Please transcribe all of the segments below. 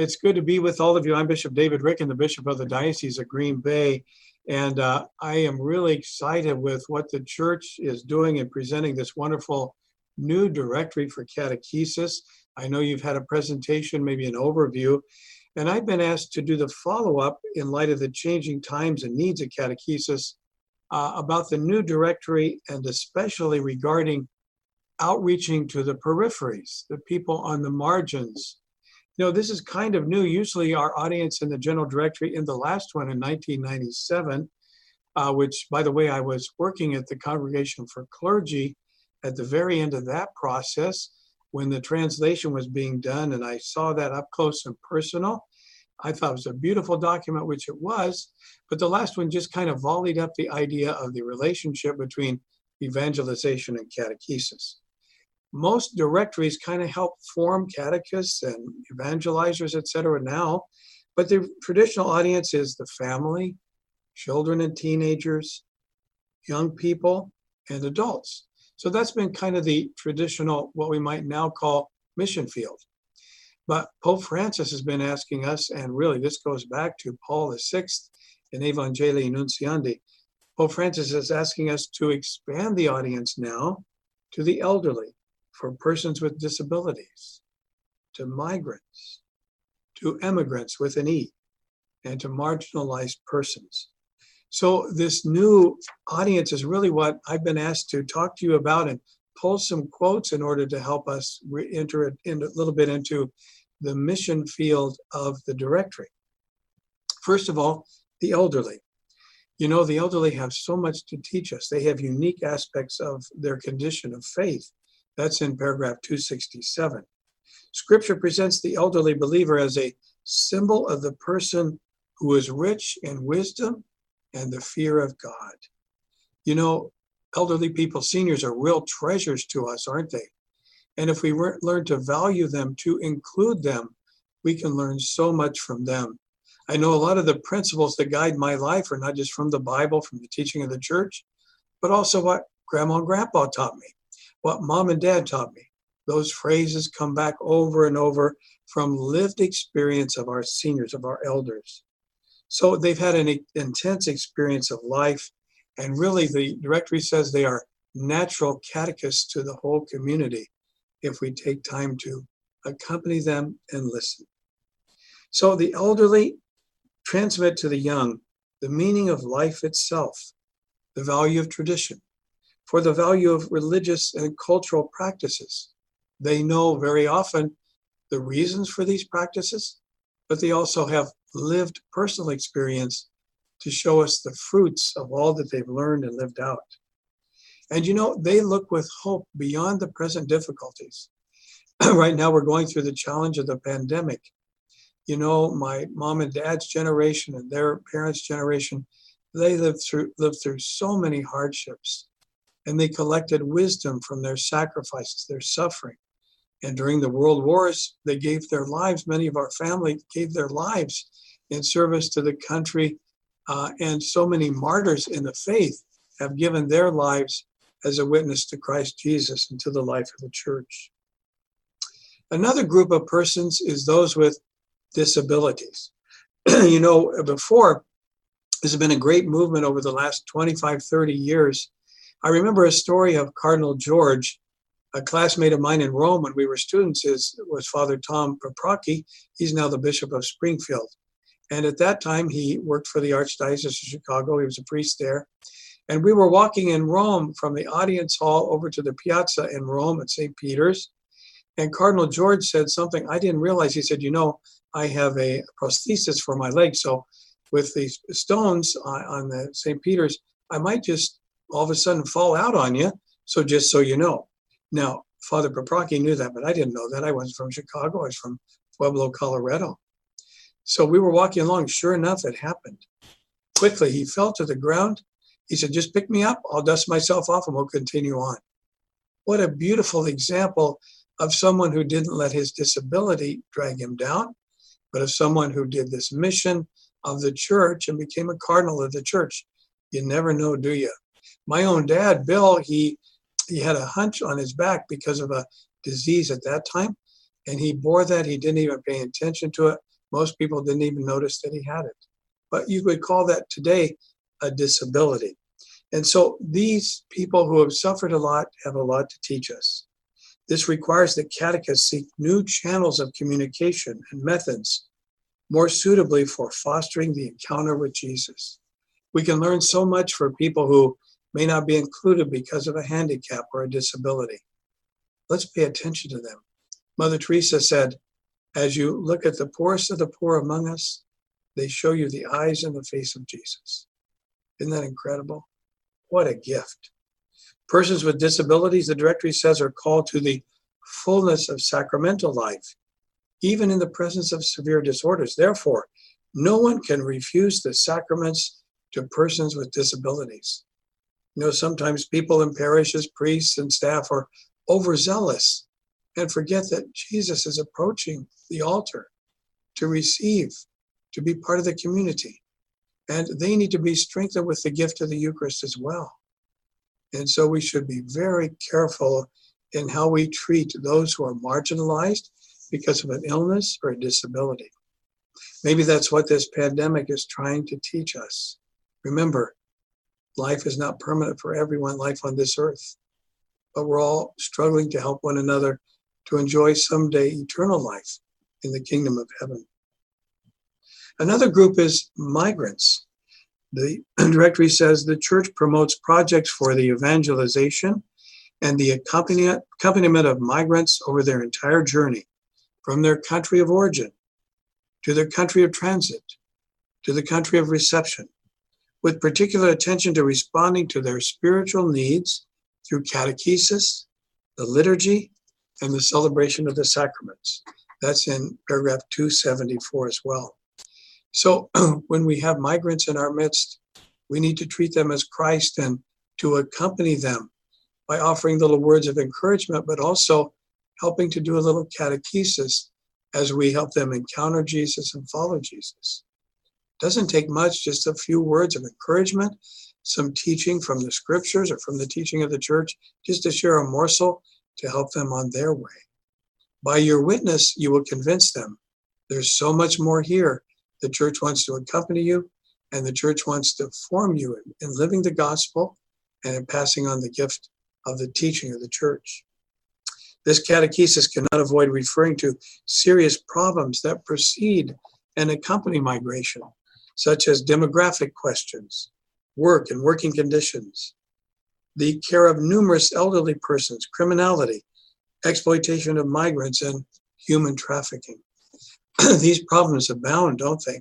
it's good to be with all of you. I'm Bishop David Ricken, the Bishop of the Diocese of Green Bay. And I am really excited with what the church is doing in presenting this wonderful new directory for catechesis. I know you've had a presentation, maybe an overview, and I've been asked to do the follow-up in light of the changing times and needs of catechesis about the new directory, and especially regarding outreaching to the peripheries, the people on the margins. You know, this is kind of new. Usually our audience in the general directory in the last one in 1997, which, by the way, I was working at the Congregation for Clergy at the very end of that process when the translation was being done, and I saw that up close and personal. I thought it was a beautiful document, which it was, but the last one just kind of volleyed up the idea of the relationship between evangelization and catechesis. Most directories kind of help form catechists and evangelizers, etc. now, but the traditional audience is the family, children and teenagers, young people, and adults. So that's been kind of the traditional, what we might now call mission field. But Pope Francis has been asking us, and really this goes back to Paul VI in Evangelii Nuntiandi. Pope Francis is asking us to expand the audience now to the elderly, for persons with disabilities, to migrants, to immigrants with an E, and to marginalized persons. So this new audience is really what I've been asked to talk to you about and pull some quotes in order to help us enter a little bit into the mission field of the directory. First of all, the elderly. You know, the elderly have so much to teach us. They have unique aspects of their condition of faith. That's in paragraph 267. Scripture presents the elderly believer as a symbol of the person who is rich in wisdom and the fear of God. You know, elderly people, seniors, are real treasures to us, aren't they? And if we learn to value them, to include them, we can learn so much from them. I know a lot of the principles that guide my life are not just from the Bible, from the teaching of the church, but also what Grandma and Grandpa taught me, what Mom and Dad taught me. Those phrases come back over and over from lived experience of our seniors, of our elders. So they've had an intense experience of life, and really the directory says they are natural catechists to the whole community if we take time to accompany them and listen. So the elderly transmit to the young the meaning of life itself, the value of tradition, for the value of religious and cultural practices. They know very often the reasons for these practices, but they also have lived personal experience to show us the fruits of all that they've learned and lived out. And you know, they look with hope beyond the present difficulties. Right now, we're going through the challenge of the pandemic. You know, my mom and dad's generation and their parents' generation, they lived through so many hardships. And they collected wisdom from their sacrifices, their suffering. And during the world wars, they gave their lives. Many of our family gave their lives in service to the country. And so many martyrs in the faith have given their lives as a witness to Christ Jesus and to the life of the church. Another group of persons is those with disabilities. You know, before, there's been a great movement over the last 25, 30 years. I remember a story of Cardinal George, a classmate of mine in Rome when we were students, was Father Tom Paprocki. He's now the Bishop of Springfield. And at that time, he worked for the Archdiocese of Chicago. He was a priest there. And we were walking in Rome from the audience hall over to the piazza in Rome at St. Peter's. And Cardinal George said something I didn't realize. He said, you know, I have a prosthesis for my leg. So with these stones on the St. Peter's, I might just all of a sudden fall out on you. So just so you know. Now, Father Paprocki knew that, but I didn't know that. I wasn't from Chicago. I was from Pueblo, Colorado. So we were walking along. Sure enough, it happened. Quickly, he fell to the ground. He said, just pick me up. I'll dust myself off and we'll continue on. What a beautiful example of someone who didn't let his disability drag him down, but of someone who did this mission of the church and became a cardinal of the church. You never know, do you? My own dad, Bill, he had a hunch on his back because of a disease at that time, and he bore that. He didn't even pay attention to it. Most people didn't even notice that he had it. But you would call that today a disability. And so these people who have suffered a lot have a lot to teach us. This requires that catechists seek new channels of communication and methods more suitably for fostering the encounter with Jesus. We can learn so much for people who may not be included because of a handicap or a disability. Let's pay attention to them. Mother Teresa said, as you look at the poorest of the poor among us, they show you the eyes and the face of Jesus. Isn't that incredible? What a gift. Persons with disabilities, the directory says, are called to the fullness of sacramental life, even in the presence of severe disorders. Therefore, no one can refuse the sacraments to persons with disabilities. You know, sometimes people in parishes, priests and staff are overzealous and forget that Jesus is approaching the altar to receive, to be part of the community. And they need to be strengthened with the gift of the Eucharist as well. And so we should be very careful in how we treat those who are marginalized because of an illness or a disability. Maybe that's what this pandemic is trying to teach us. Remember, life is not permanent for everyone, life on this earth, but we're all struggling to help one another to enjoy someday eternal life in the kingdom of heaven. Another group is migrants. The directory says the church promotes projects for the evangelization and the accompaniment of migrants over their entire journey, from their country of origin to their country of transit to the country of reception, with particular attention to responding to their spiritual needs through catechesis, the liturgy, and the celebration of the sacraments. That's in paragraph 274 as well. So when we have migrants in our midst, we need to treat them as Christ and to accompany them by offering little words of encouragement, but also helping to do a little catechesis as we help them encounter Jesus and follow Jesus. Doesn't take much, just a few words of encouragement, some teaching from the scriptures or from the teaching of the church, just to share a morsel to help them on their way. By your witness, you will convince them. There's so much more here. The church wants to accompany you, and the church wants to form you in living the gospel and in passing on the gift of the teaching of the church. This catechesis cannot avoid referring to serious problems that precede and accompany migration, such as demographic questions, work and working conditions, the care of numerous elderly persons, criminality, exploitation of migrants, and human trafficking. These problems abound, don't they?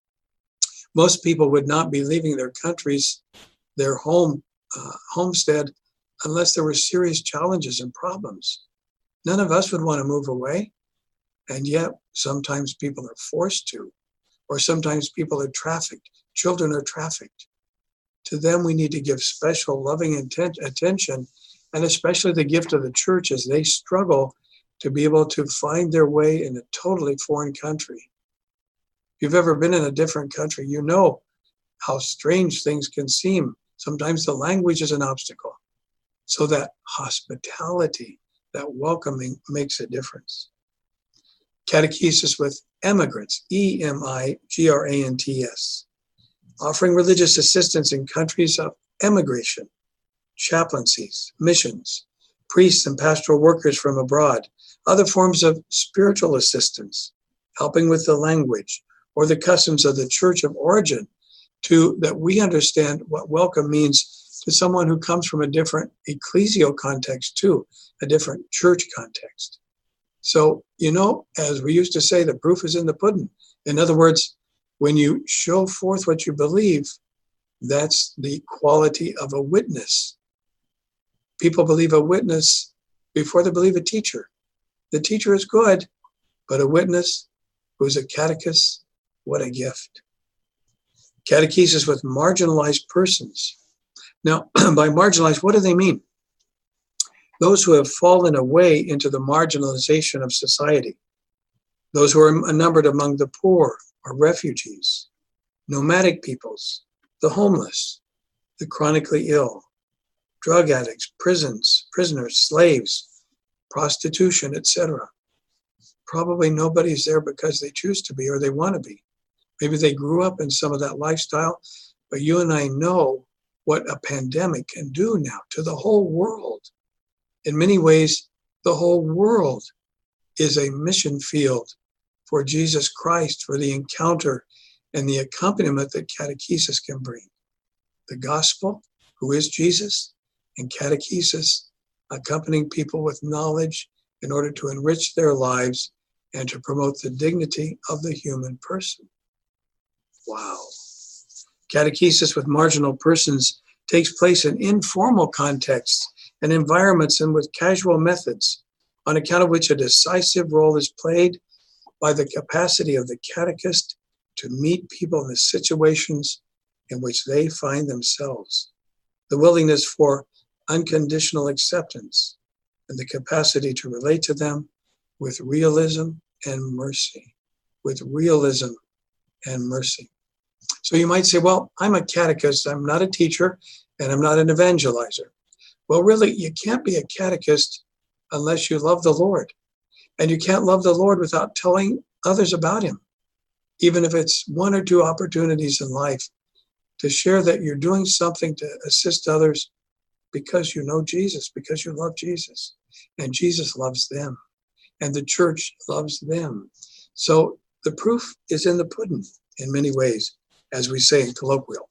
Most people would not be leaving their countries, their homestead, unless there were serious challenges and problems. None of us would want to move away, and yet sometimes people are forced to, or sometimes people are trafficked. Children are trafficked. To them, we need to give special loving attention, and especially the gift of the church as they struggle to be able to find their way in a totally foreign country. If you've ever been in a different country, you know how strange things can seem. Sometimes the language is an obstacle. So that hospitality, that welcoming makes a difference. Catechesis with emigrants, E-M-I-G-R-A-N-T-S, offering religious assistance in countries of emigration, chaplaincies, missions, priests and pastoral workers from abroad, other forms of spiritual assistance, helping with the language or the customs of the church of origin, to that we understand what welcome means to someone who comes from a different ecclesial context too, a different church context. So, you know, as we used to say, the proof is in the pudding. In other words, when you show forth what you believe, that's the quality of a witness. People believe a witness before they believe a teacher. The teacher is good, but a witness who's a catechist, what a gift. Catechesis with marginalized persons. Now, by marginalized, what do they mean? Those who have fallen away into the marginalization of society. Those who are numbered among the poor or refugees, nomadic peoples, the homeless, the chronically ill, drug addicts, prisoners, slaves, prostitution, etc. probably nobody's there because they choose to be or they want to be. Maybe they grew up in some of that lifestyle, but you and I know what a pandemic can do now to the whole world. In many ways, the whole world is a mission field for Jesus Christ, for the encounter and the accompaniment that catechesis can bring. The gospel, who is Jesus, and catechesis, accompanying people with knowledge in order to enrich their lives and to promote the dignity of the human person. Wow. Catechesis with marginal persons takes place in informal contexts and environments and with casual methods, on account of which a decisive role is played by the capacity of the catechist to meet people in the situations in which they find themselves, the willingness for unconditional acceptance, and the capacity to relate to them with realism and mercy, with realism and mercy. So you might say, well, I'm a catechist, I'm not a teacher, and I'm not an evangelizer. Well, really, you can't be a catechist unless you love the Lord. And you can't love the Lord without telling others about him, even if it's one or two opportunities in life to share that you're doing something to assist others because you know Jesus, because you love Jesus, and Jesus loves them, and the church loves them. So the proof is in the pudding in many ways, as we say in colloquial.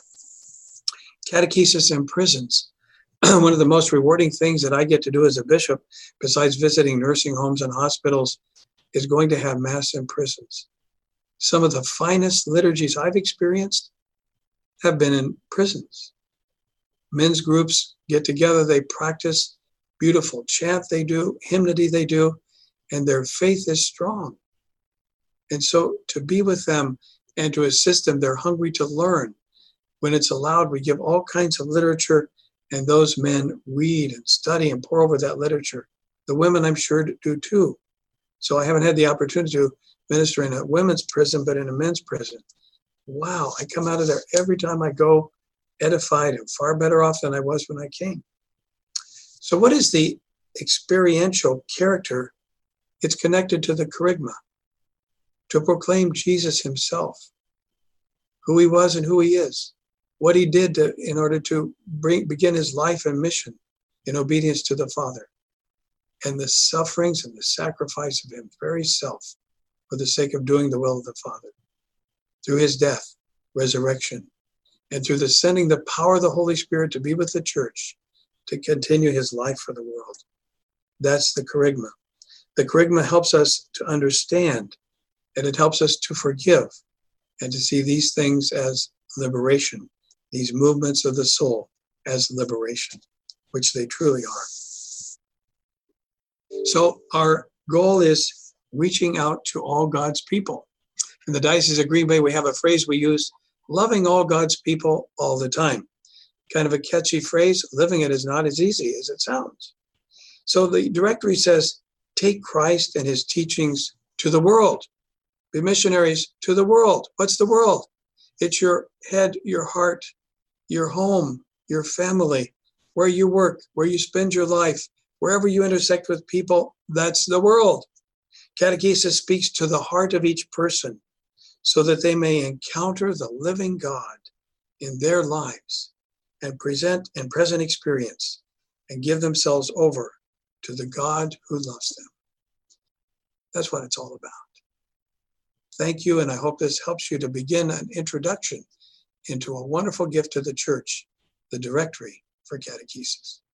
Catechesis in prisons. One of the most rewarding things that I get to do as a bishop, besides visiting nursing homes and hospitals, is going to have Mass in prisons. Some of the finest liturgies I've experienced have been in prisons. Men's groups get together, they practice beautiful chant they do, hymnody they do, and their faith is strong. And so to be with them and to assist them, they're hungry to learn. When it's allowed, we give all kinds of literature, and those men read and study and pore over that literature. The women, I'm sure, do too. So I haven't had the opportunity to minister in a women's prison, but in a men's prison. Wow, I come out of there every time I go edified and far better off than I was when I came. So what is the experiential character? It's connected to the kerygma, to proclaim Jesus himself, who he was and who he is, what he did in order to begin his life and mission in obedience to the Father, and the sufferings and the sacrifice of his very self for the sake of doing the will of the Father, through his death, resurrection, and through the sending the power of the Holy Spirit to be with the church, to continue his life for the world. That's the kerygma. The kerygma helps us to understand, and it helps us to forgive and to see these things as liberation, these movements of the soul as liberation, which they truly are. So our goal is reaching out to all God's people. In the Diocese of Green Bay, we have a phrase we use, loving all God's people all the time. Kind of a catchy phrase. Living it is not as easy as it sounds. So the directory says, take Christ and his teachings to the world. Be missionaries to the world. What's the world? It's your head, your heart, your home, your family, where you work, where you spend your life, wherever you intersect with people, that's the world. Catechesis speaks to the heart of each person so that they may encounter the living God in their lives and present in present experience and give themselves over to the God who loves them. That's what it's all about. Thank you, and I hope this helps you to begin an introduction into a wonderful gift to the church, the Directory for Catechesis.